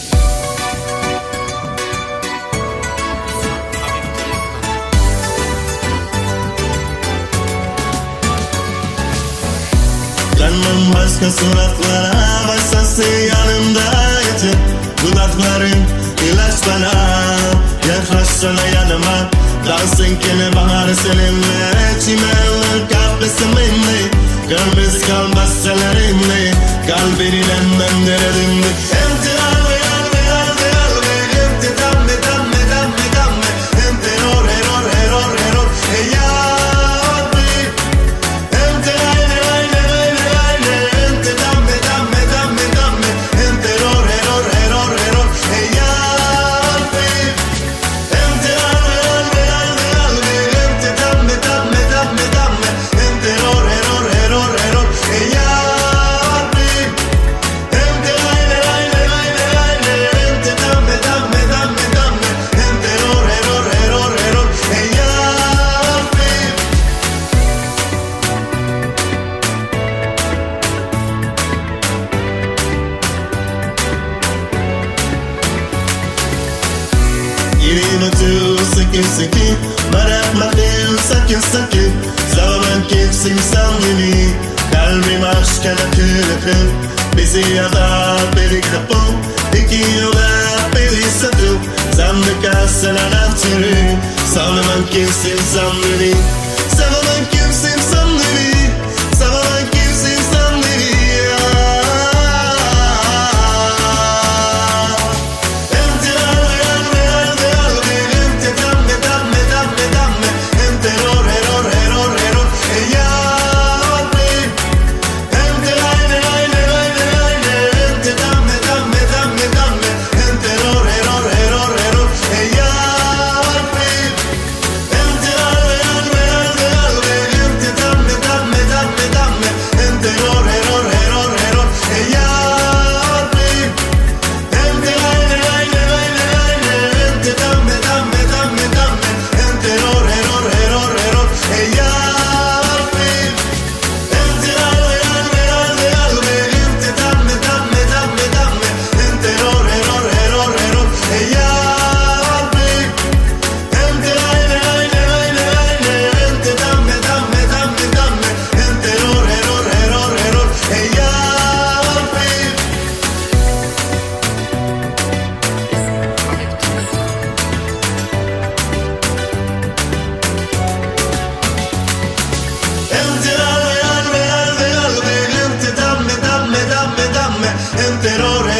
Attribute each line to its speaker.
Speaker 1: Kanmam başka suratlara, başkası yanımda yeter. Dudakların ilaç bana, yaklaşsana yanıma. Dansın kene baharı seninle, çimenler kahveseminle. Kırmızı kalmaz selerimle, kalbinin enden deredimle. Ente alve alve alve alve, ente damme damme damme damme. Ente error error error error, hey ya Rabbi. Ente ayne ayne ayne ayne, ente damme damme damme damme. Ente error error error error, hey ya Rabbi. Ente alve alve alve alve, ente damme damme damme damme. Ente error error error error, hey ya Rabbi. Ente ayne ayne ayne ayne, ente damme damme damme damme. Ente error error error error, hey ya Rabbi. Irina tu saki saki, bırakma değil sakin sakin. Zaman kimsin samimi, kalbim aşkına kır kır. Bizi yada beni kapı, iki yola beni satı. Sandık aslan anahtarı, zaman kimsin samimi. Zaman kimsin samimi, zaman kimsin samimi. Ente alve alve alve alve, ente damme damme damme damme. Ente error error error error, hey ya Rabbi. Ente ayne ayne ayne ayne, ente damme damme damme damme. Ente error error error error, hey ya Rabbi. Ente alve alve alve alve, ente damme damme damme damme. Ente error error error error, hey ya Rabbi. Ente ayne ayne ayne ayne, ente damme damme damme damme. Ente error error error error, hey ya Rabbi. Ente alve alve alve alve, ente damme damme damme damme. Ente error error error error, hey ya Rabbi. Ente ayne ayne ayne ayne, ente damme damme damme damme. Ente error error error error, hey ya Rabbi. Ente alve alve alve alve, ente damme damme damme damme. Ente error